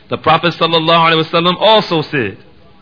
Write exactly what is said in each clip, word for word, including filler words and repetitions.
The Prophet sallallahu alaihi wasallam also said,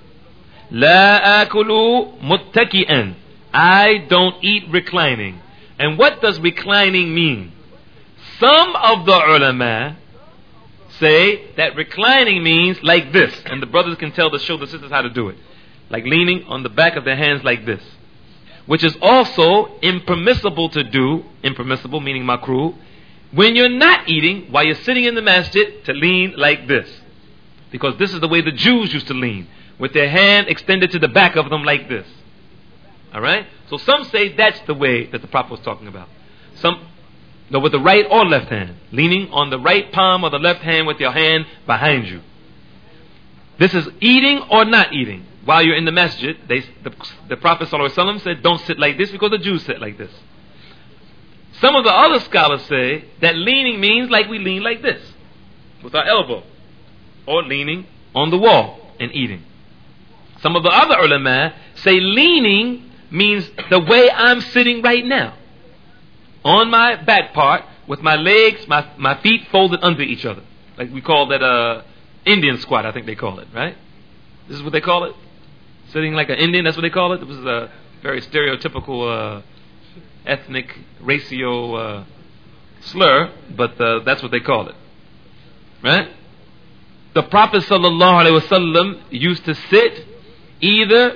La akulu muttaki'an. I don't eat reclining. And what does reclining mean? Some of the ulama say that reclining means like this, and the brothers can tell the show the sisters how to do it, like leaning on the back of their hands like this, which is also impermissible to do, impermissible meaning makruh, when you're not eating while you're sitting in the masjid, to lean like this, because this is the way the Jews used to lean, with their hand extended to the back of them like this. Alright? So some say that's the way that the Prophet was talking about. Some, no, with the right or left hand, leaning on the right palm or the left hand with your hand behind you. This is eating or not eating. While you're in the masjid, they, the, the Prophet ﷺ said, don't sit like this, because the Jews sit like this. Some of the other scholars say that leaning means like we lean like this, with our elbow, or leaning on the wall and eating. Some of the other ulama say leaning means the way I'm sitting right now, on my back part, with my legs, my, my feet folded under each other. Like we call that uh, Indian squat, I think they call it, right? This is what they call it? Sitting like an Indian, that's what they call it? It was a very stereotypical uh, ethnic ratio uh, slur, but uh, that's what they call it. Right? The Prophet sallallahu alaihi wasallam used to sit either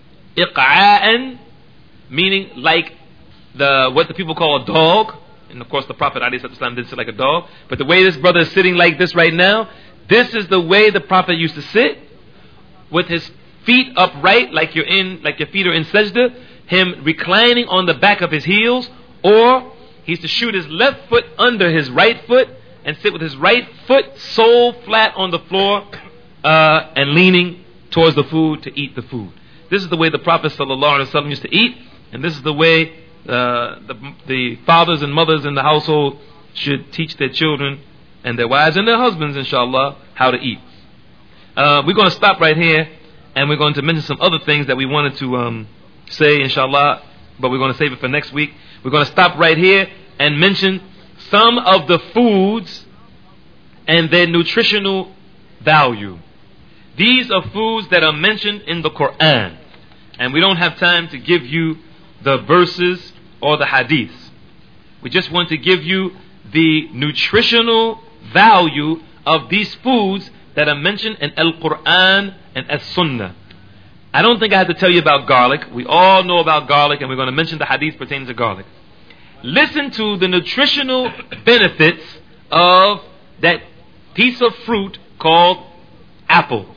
iqa'an, meaning like the what the people call a dog, and of course the Prophet alayhi salatu didn't sit like a dog, but the way this brother is sitting like this right now, this is the way the Prophet used to sit, with his feet upright, like you're in, like your feet are in sajda, him reclining on the back of his heels, or he used to shoot his left foot under his right foot and sit with his right foot sole flat on the floor uh, and leaning towards the food to eat the food. This is the way the Prophet sallallahu alaihi wasallam used to eat, and this is the way uh, the, the fathers and mothers in the household should teach their children and their wives and their husbands, inshallah, how to eat. Uh, we're going to stop right here, and we're going to mention some other things that we wanted to um, say, inshallah, but we're going to save it for next week. We're going to stop right here and mention some of the foods and their nutritional value. These are foods that are mentioned in the Quran, and we don't have time to give you the verses or the hadiths. We just want to give you the nutritional value of these foods that are mentioned in Al-Quran and As-Sunnah. I don't think I have to tell you about garlic. We all know about garlic, and we're going to mention the hadith pertaining to garlic. Listen to the nutritional benefits of that piece of fruit called apples.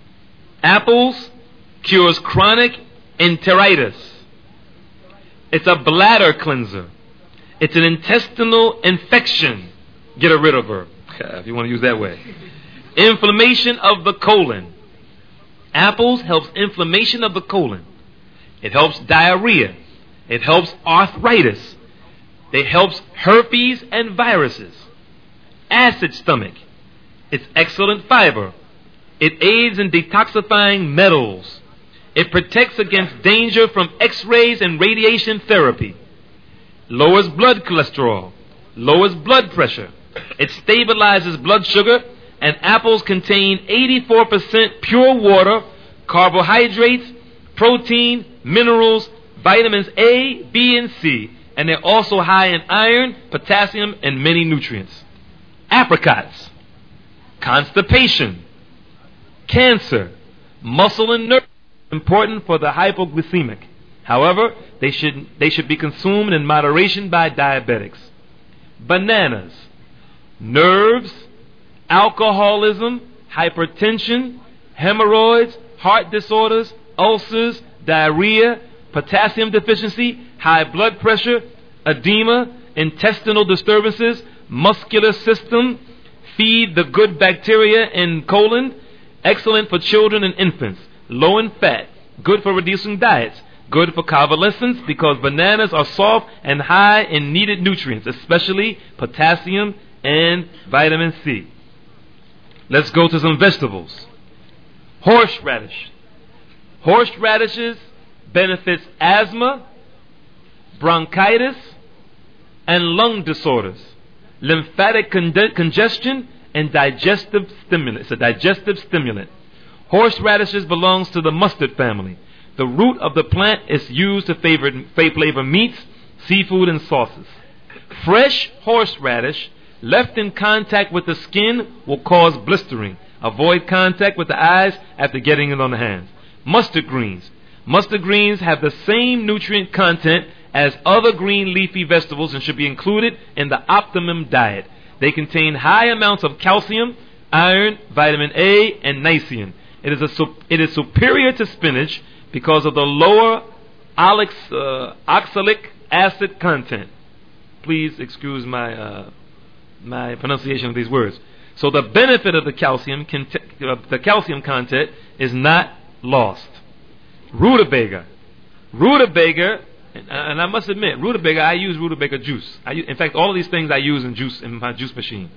Apples cures chronic enteritis. It's a bladder cleanser. It's an intestinal infection. Get rid of her, if you want to use that way. Inflammation of the colon. Apples helps inflammation of the colon. It helps diarrhea. It helps arthritis. It helps herpes and viruses. Acid stomach. It's excellent fiber. It aids in detoxifying metals. It protects against danger from X-rays and radiation therapy. Lowers blood cholesterol. Lowers blood pressure. It stabilizes blood sugar. And apples contain eighty-four percent pure water, carbohydrates, protein, minerals, vitamins A, B, and C. And they're also high in iron, potassium, and many nutrients. Apricots. Constipation. Cancer. Muscle and nerve. Important for the hypoglycemic. However, they should, they should be consumed in moderation by diabetics. Bananas. Nerves. Alcoholism, hypertension, hemorrhoids, heart disorders, ulcers, diarrhea, potassium deficiency, high blood pressure, edema, intestinal disturbances, muscular system, feed the good bacteria in colon, excellent for children and infants, low in fat, good for reducing diets, good for convalescence because bananas are soft and high in needed nutrients, especially potassium and vitamin C. Let's go to some vegetables. Horseradish. Horseradishes benefits asthma, bronchitis, and lung disorders, lymphatic con- congestion, and digestive stimulant. It's a digestive stimulant. Horseradishes belongs to the mustard family. The root of the plant is used to favor, flavor meats, seafood, and sauces. Fresh horseradish left in contact with the skin will cause blistering. Avoid contact with the eyes after getting it on the hands. Mustard greens. Mustard greens have the same nutrient content as other green leafy vegetables and should be included in the optimum diet. They contain high amounts of calcium, iron, vitamin A, and niacin. It is, a, it is superior to spinach because of the lower oxalic, uh, oxalic acid content. Please excuse my uh, my pronunciation of these words. So the benefit of the calcium cont- uh, the calcium content is not lost. Rutabaga, rutabaga, and, and I must admit, rutabaga. I use rutabaga juice. I use, in fact, all of these things I use in juice in my juice machine.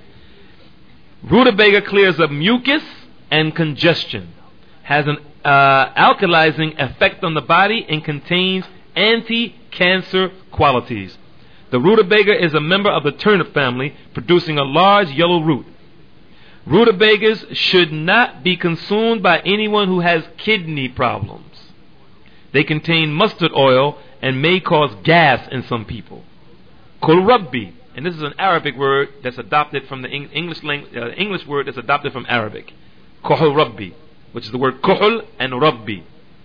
Rutabaga clears up mucus and congestion, has an uh, alkalizing effect on the body, and contains anti-cancer qualities. The rutabaga is a member of the turnip family, producing a large yellow root. Rutabagas should not be consumed by anyone who has kidney problems. They contain mustard oil and may cause gas in some people. Kohlrabi, and this is an Arabic word that's adopted from the English language, uh, English word that's adopted from Arabic. Kohlrabi, which is the word kohl and rabbi.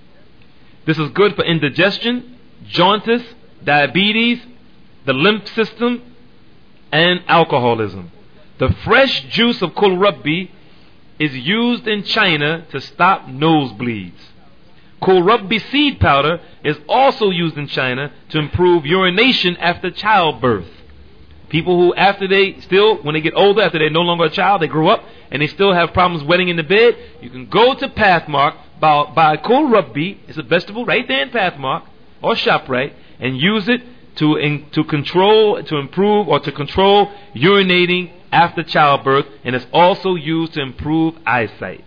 This is good for indigestion, jaundice, diabetes, the lymph system, and alcoholism. The fresh juice of kohlrabi is used in China to stop nosebleeds. Kohlrabi seed powder is also used in China to improve urination after childbirth. People who, after they still, when they get older, after they're no longer a child, they grow up and they still have problems wetting in the bed, you can go to Pathmark, buy, buy kohlrabi, it's a vegetable right there in Pathmark or ShopRite, and use it to in, to control, to improve, or to control urinating after childbirth, and it's also used to improve eyesight.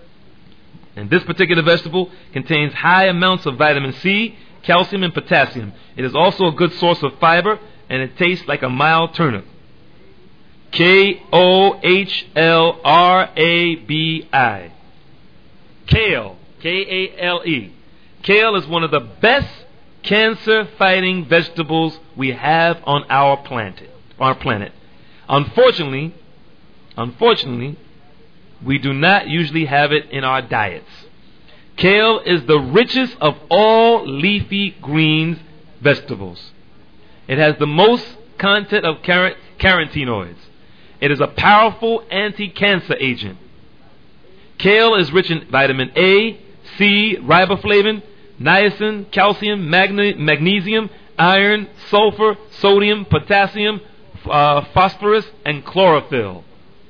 And this particular vegetable contains high amounts of vitamin C, calcium, and potassium. It is also a good source of fiber, and it tastes like a mild turnip. K O H L R A B I. Kale. K A L E. Kale is one of the best cancer-fighting vegetables we have on our planet. Our planet. Unfortunately, unfortunately, we do not usually have it in our diets. Kale is the richest of all leafy greens vegetables. It has the most content of car- carotenoids. It is a powerful anti-cancer agent. Kale is rich in vitamin A, C, riboflavin, niacin, calcium, magne- magnesium, iron, sulfur, sodium, potassium, uh, phosphorus, and chlorophyll.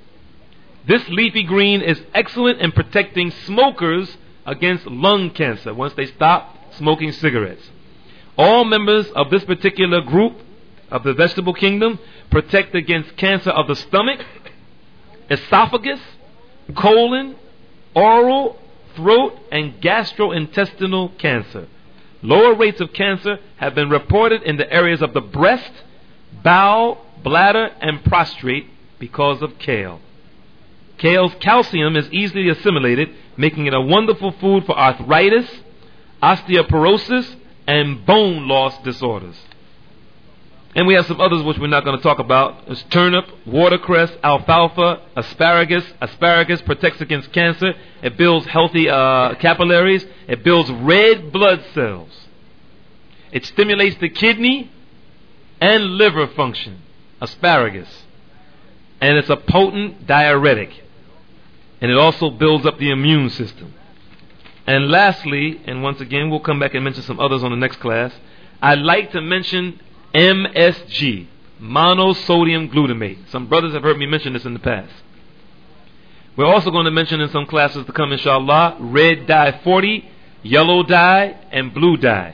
This leafy green is excellent in protecting smokers against lung cancer once they stop smoking cigarettes. All members of this particular group of the vegetable kingdom protect against cancer of the stomach, esophagus, colon, oral, throat, and gastrointestinal cancer. Lower rates of cancer have been reported in the areas of the breast, bowel, bladder, and prostate because of kale. Kale's calcium is easily assimilated, making it a wonderful food for arthritis, osteoporosis, and bone loss disorders. And we have some others which we're not going to talk about. It's turnip, watercress, alfalfa, asparagus. Asparagus protects against cancer. It builds healthy uh, capillaries. It builds red blood cells. It stimulates the kidney and liver function. Asparagus. And it's a potent diuretic. And it also builds up the immune system. And lastly, and once again, we'll come back and mention some others on the next class, I'd like to mention M S G, monosodium glutamate. Some brothers have heard me mention this in the past. We're also going to mention in some classes to come, inshallah, red dye forty, yellow dye, and blue dye,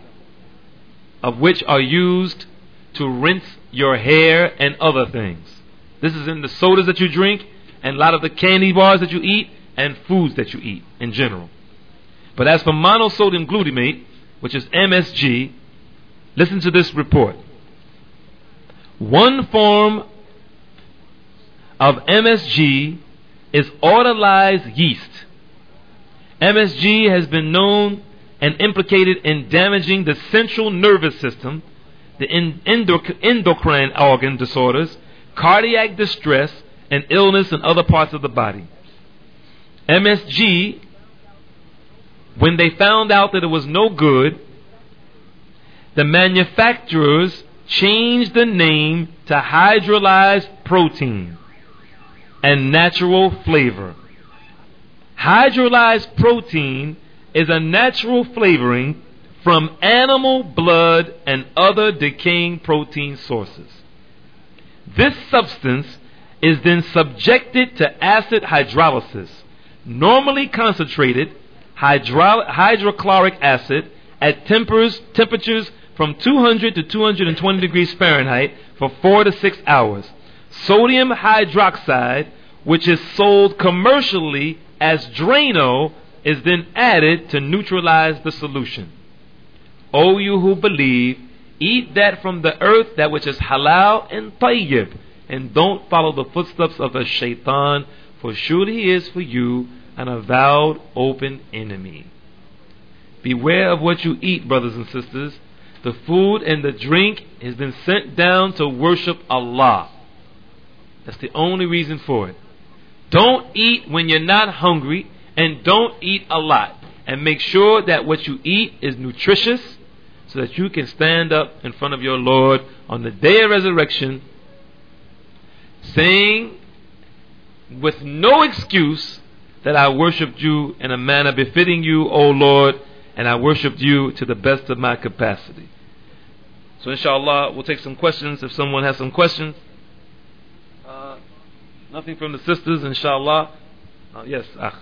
of which are used to rinse your hair and other things. This is in the sodas that you drink, and a lot of the candy bars that you eat, and foods that you eat in general. But as for monosodium glutamate, which is M S G, listen to this report. One form of M S G is autolyzed yeast. M S G has been known and implicated in damaging the central nervous system, the endoc- endocrine organ disorders, cardiac distress, and illness in other parts of the body. M S G, when they found out that it was no good, the manufacturers changed the name to hydrolyzed protein and natural flavor. Hydrolyzed protein is a natural flavoring from animal blood and other decaying protein sources. This substance is then subjected to acid hydrolysis, normally concentrated hydro- hydrochloric acid at tempers, temperatures from two hundred to two hundred twenty degrees Fahrenheit for four to six hours. Sodium hydroxide, which is sold commercially as Drano, is then added to neutralize the solution. O you who believe, eat that from the earth, that which is halal and tayyib, and don't follow the footsteps of a shaitan, for surely he is for you an avowed open enemy. Beware of what you eat, brothers and sisters. The food and the drink has been sent down to worship Allah. That's the only reason for it. Don't eat when you're not hungry, and don't eat a lot. And make sure that what you eat is nutritious, so that you can stand up in front of your Lord on the day of resurrection, saying with no excuse that I worshipped you in a manner befitting you, O Lord, and I worshipped you to the best of my capacity. So inshallah, we'll take some questions if someone has some questions. Uh, nothing from the sisters, inshallah. Uh, yes, ah.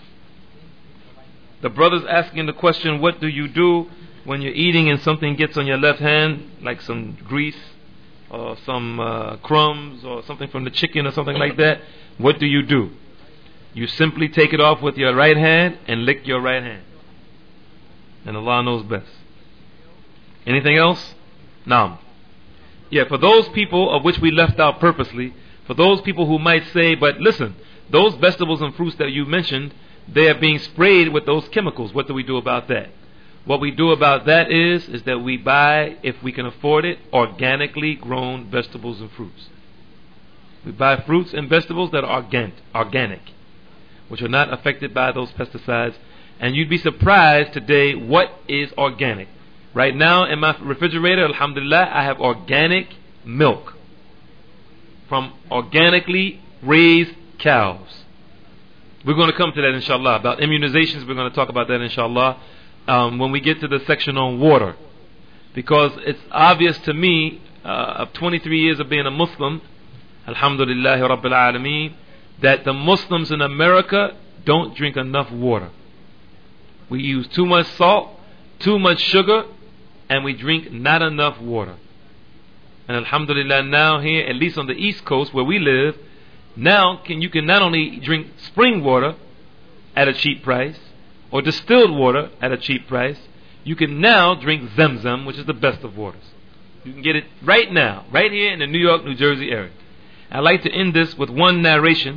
The brother's asking the question, what do you do when you're eating and something gets on your left hand, like some grease or some uh, crumbs or something from the chicken or something like that? What do you do? You simply take it off with your right hand and lick your right hand. And Allah knows best. Anything else? Naam. Yeah, for those people of which we left out purposely, for those people who might say, but listen, those vegetables and fruits that you mentioned, they are being sprayed with those chemicals. What do we do about that? What we do about that is, is that we buy, if we can afford it, organically grown vegetables and fruits. We buy fruits and vegetables that are organ- organic, which are not affected by those pesticides. And you'd be surprised today what is organic. Right now in my refrigerator, alhamdulillah, I have organic milk from organically raised cows. We're going to come to that inshallah. About immunizations, we're going to talk about that inshallah um, when we get to the section on water. Because it's obvious to me, uh, of twenty-three years of being a Muslim, alhamdulillah rabbil alameen, that the Muslims in America don't drink enough water. We use too much salt, too much sugar, and we drink not enough water. And alhamdulillah, now here, at least on the East Coast where we live, now can you can not only drink spring water at a cheap price, or distilled water at a cheap price, you can now drink Zamzam, which is the best of waters. You can get it right now, right here in the New York, New Jersey area. I'd like to end this with one narration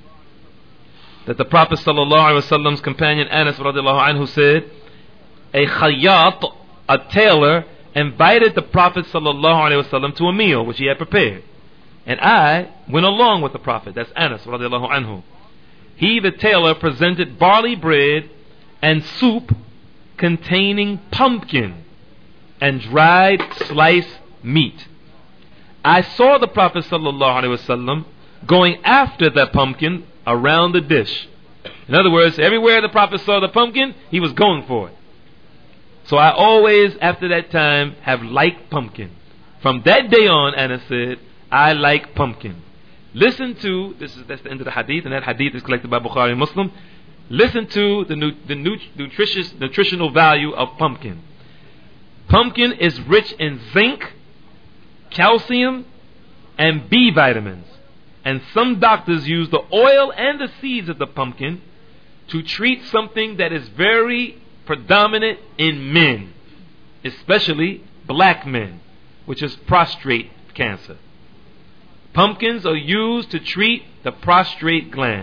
that the Prophet sallallahu alaihi wasallam's companion Anas radiallahu anhu said, a khayyat, a tailor, invited the Prophet sallallahu alaihi wasallam to a meal which he had prepared, and I went along with the Prophet. That's Anas radiallahu anhu. He, the tailor, presented barley bread and soup containing pumpkin and dried sliced meat. I saw the Prophet sallallahu alaihi wasallam going after that pumpkin around the dish. In other words, everywhere the Prophet saw the pumpkin, he was going for it. So I always, after that time, have liked pumpkin. From that day on, Anas said, I like pumpkin. Listen to, this is that's the end of the hadith, and that hadith is collected by Bukhari and Muslim. Listen to the, nu- the nu- nutritious, nutritional value of pumpkin. Pumpkin is rich in zinc, calcium, and B vitamins. And some doctors use the oil and the seeds of the pumpkin to treat something that is very predominant in men, especially black men, which is prostate cancer. Pumpkins are used to treat the prostate gland.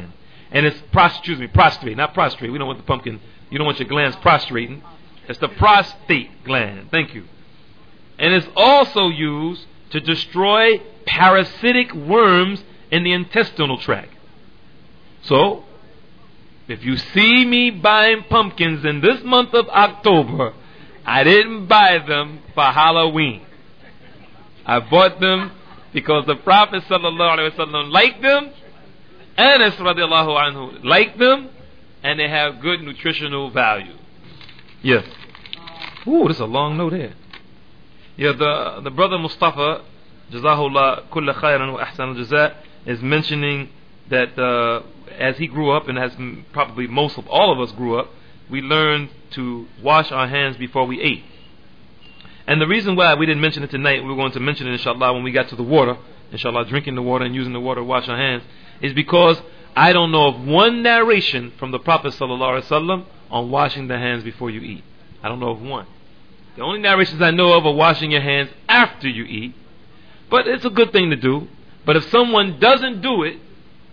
and it's pros- excuse me, prostrate, not prostrate. We don't want the pumpkin. You don't want your glands prostrating. It's the prostate gland. Thank you. And it's also used to destroy parasitic worms in the intestinal tract. So, if you see me buying pumpkins in this month of October, I didn't buy them for Halloween. I bought them because the Prophet sallallahu alaihi wasallam liked them, Anas radiallahu anhu liked them, and they have good nutritional value. Yes. Ooh, this is a long note here. Yeah, the the brother Mustafa, Jazahullah kulla khairan wa ahsan al-jazaa, is mentioning that uh, as he grew up, and as probably most of all of us grew up, we learned to wash our hands before we ate. And the reason why we didn't mention it tonight, we were going to mention it inshallah when we got to the water, inshallah drinking the water and using the water to wash our hands, is because I don't know of one narration from the Prophet sallallahu alaihi wasallam on washing the hands before you eat. I don't know of one. The only narrations I know of are washing your hands after you eat. But it's a good thing to do. But if someone doesn't do it,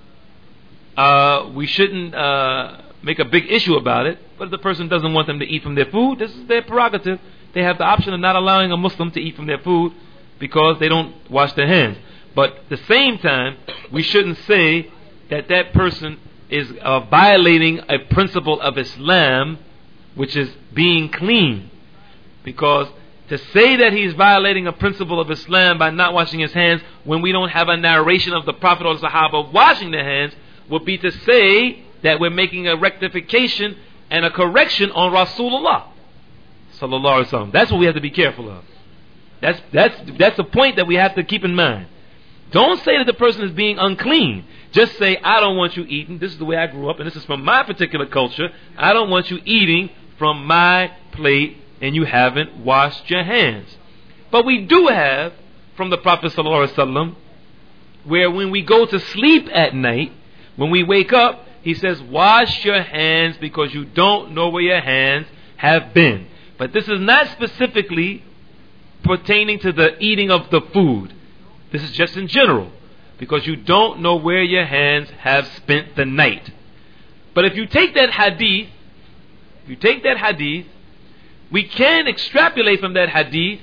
uh, we shouldn't uh, make a big issue about it. But if the person doesn't want them to eat from their food, this is their prerogative. They have the option of not allowing a Muslim to eat from their food because they don't wash their hands. But at the same time, we shouldn't say that that person is uh, violating a principle of Islam, which is being clean. Because to say that he's violating a principle of Islam by not washing his hands when we don't have a narration of the Prophet or the Sahaba washing their hands would be to say that we're making a rectification and a correction on Rasulullah sallallahu alaihi wasallam. That's what we have to be careful of. That's that's that's a point that we have to keep in mind. Don't say that the person is being unclean. Just say, I don't want you eating. This is the way I grew up, and this is from my particular culture. I don't want you eating from my plate, and you haven't washed your hands. But we do have from the Prophet sallallahu alaihi wasallam, where when we go to sleep at night, when we wake up, he says, wash your hands because you don't know where your hands have been. But this is not specifically pertaining to the eating of the food. This is just in general, because you don't know where your hands have spent the night. But if you take that hadith, if you take that hadith, we can extrapolate from that hadith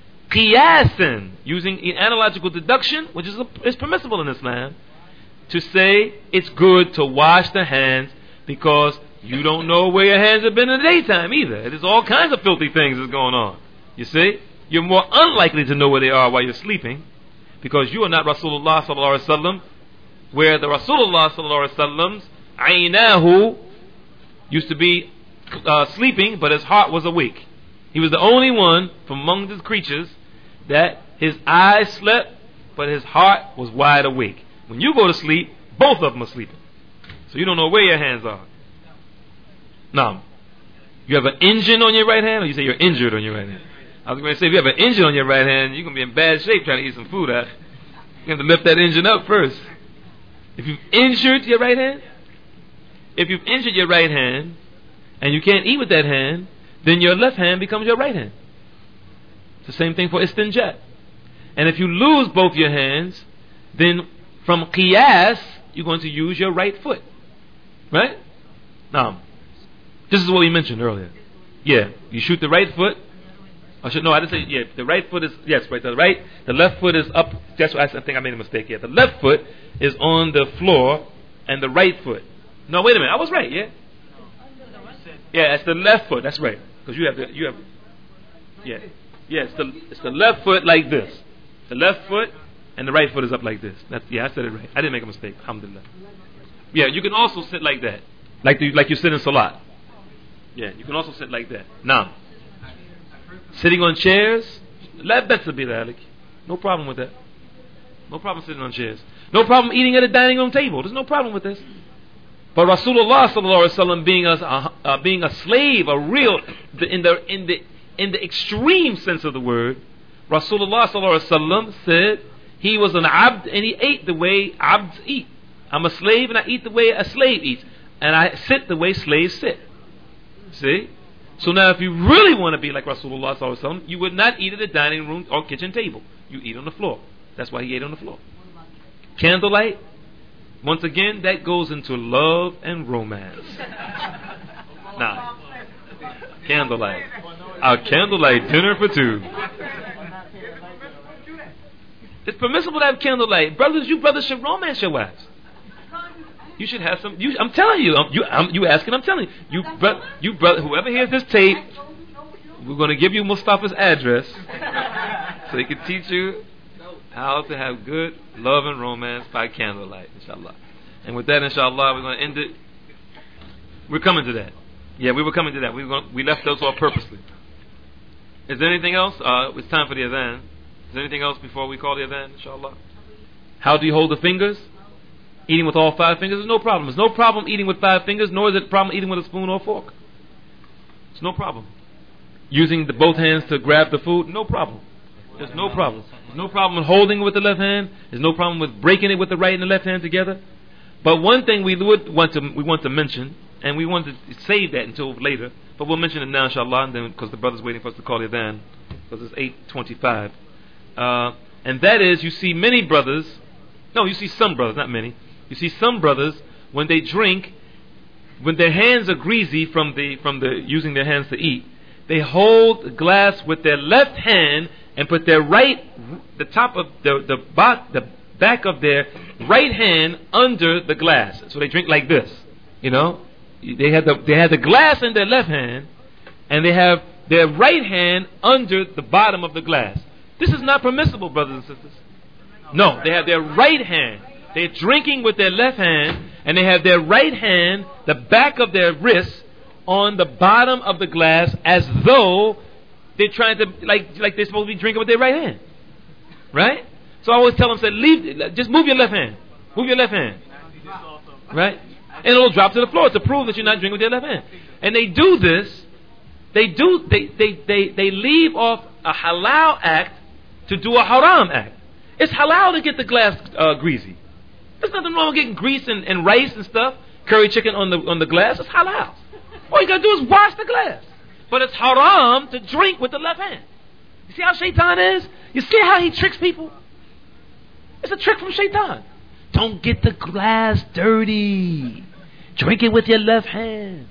qiyasan, using analogical deduction, which is, a, is permissible in Islam, to say it's good to wash the hands because you don't know where your hands have been in the daytime either. There's all kinds of filthy things that's going on. You see? You're more unlikely to know where they are while you're sleeping, because you are not Rasulullah sallallahu alaihi wasallam, where the Rasulullah sallallahu alaihi wasallam's aynahu used to be uh, sleeping, but his heart was awake. He was the only one from among the creatures that his eyes slept, but his heart was wide awake. When you go to sleep, both of them are sleeping, so you don't know where your hands are. Now, you have an engine on your right hand, or you say you're injured on your right hand? I was going to say, if you have an engine on your right hand, you're going to be in bad shape trying to eat some food out. You have to lift that engine up first. If you've injured your right hand, if you've injured your right hand, and you can't eat with that hand, then your left hand becomes your right hand. It's the same thing for istinja. And if you lose both your hands, then from qiyas, you're going to use your right foot. Right? Now, this is what we mentioned earlier. Yeah, you shoot the right foot. I should no, I didn't say yeah. The right foot is yes, right. The right, the left foot is up. That's what I, I think I made a mistake here. The left foot is on the floor, and the right foot. No, wait a minute. I was right. Yeah. Yeah, it's the left foot. That's right. Because you have the you have. Yeah, yeah. It's the it's the left foot like this. The left foot and the right foot is up like this. That's yeah. I said it right. I didn't make a mistake. Alhamdulillah. Yeah, you can also sit like that, like the, like you sit in salat. Yeah, you can also sit like that. Now, sitting on chairs, la ba'sa bidhalik. No problem with that. No problem sitting on chairs. No problem eating at a dining room table. There's no problem with this. But Rasulullah sallallahu alaihi wasallam being a uh, uh, being a slave, a real in the in the in the extreme sense of the word, Rasulullah sallallahu alaihi wasallam said he was an abd and he ate the way abds eat. I'm a slave and I eat the way a slave eats, and I sit the way slaves sit. See? So now if you really want to be like Rasulullah sallallahu alaihi wasallam, you would not eat at a dining room or kitchen table. You eat on the floor. That's why he ate on the floor. Candlelight, Once again, that goes into love and romance. Nah. Candlelight. Our candlelight dinner for two. It's permissible to have candlelight. Brothers, you brothers should romance your wives. You should have some. You, I'm telling you. I'm, you, I'm, you asking. I'm telling you. You, bro, you brother. Whoever hears this tape, we're going to give you Mustafa's address so he can teach you how to have good love and romance by candlelight, inshallah. And with that, inshallah, we're going to end it. We're coming to that. Yeah, we were coming to that. We were going, we left those off purposely. Is there anything else? Uh, it's time for the adhan. Is there anything else before we call the adhan, inshallah? How do you hold the fingers? Eating with all five fingers is no problem. There's no problem eating with five fingers, nor is it a problem eating with a spoon or fork. It's no problem. Using the both hands to grab the food, no problem. There's no problem. There's no problem holding it with the left hand. There's no problem with breaking it with the right and the left hand together. But one thing we would want to we want to mention, and we want to save that until later, but we'll mention it now, inshallah, and then because the brother's waiting for us to call the adhan, because it's eight twenty-five. Uh, and that is, you see many brothers, no, you see some brothers, not many. You see some brothers, when they drink, when their hands are greasy from the from the using their hands to eat, they hold the glass with their left hand and put their right, the top of the the, bot, the back of their right hand under the glass. So they drink like this, you know. They have the they have the glass in their left hand, and they have their right hand under the bottom of the glass. This is not permissible, brothers and sisters. No, they have their right hand. They're drinking with their left hand, and they have their right hand, the back of their wrist, on the bottom of the glass, as though they're trying to, like, like they're supposed to be drinking with their right hand, right? So I always tell them, say, leave, just move your left hand, move your left hand, right? And it'll drop to the floor to prove that you're not drinking with your left hand. And they do this, they do, they they they they leave off a halal act to do a haram act. It's halal to get the glass uh, greasy. There's nothing wrong with getting grease and, and rice and stuff, curry chicken on the on the glass. It's halal. All you gotta do is wash the glass. But it's haram to drink with the left hand. You see how shaitan is? You see how he tricks people? It's a trick from shaitan. Don't get the glass dirty. Drink it with your left hand.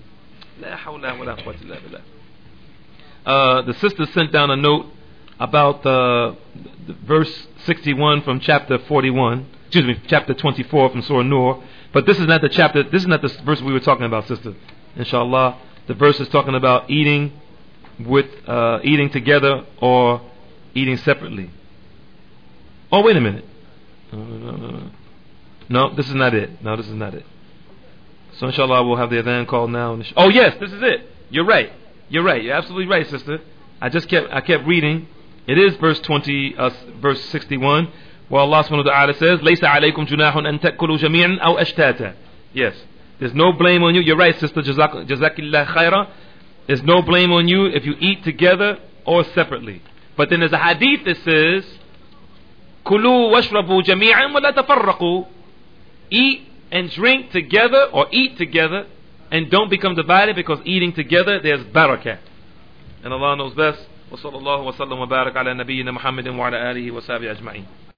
Uh, the sister sent down a note about uh, the verse sixty-one from chapter forty-one. Excuse me, chapter twenty-four from Surah Nur. But this is not the chapter. This is not the verse we were talking about, sister. Inshallah, the verse is talking about eating with uh, eating together or eating separately. Oh, wait a minute. No, no, no, no. No, this is not it. No, this is not it. So inshallah, we'll have the adhan called now. Oh yes, this is it. You're right. You're right. You're absolutely right, sister. I just kept I kept reading. It is verse twenty, uh, verse sixty-one. Well, Allah subhanahu wa ta'ala says, "Laysa alaykum junahun an ta'kulu jami'an aw ashtata." Yes, there's no blame on you. You're right, sister. Jazak, jazakillah khaira. There's no blame on you if you eat together or separately. But then there's a hadith that says, "Kulu washrabu jami'an wa la tafarraqu." Eat and drink together, or eat together, and don't become divided, because eating together there's barakah. And Allah knows best. Wa sallallahu wa sallam wa barak ala nabiyyina Muhammadin wa ala alihi wa sahbihi ajma'in.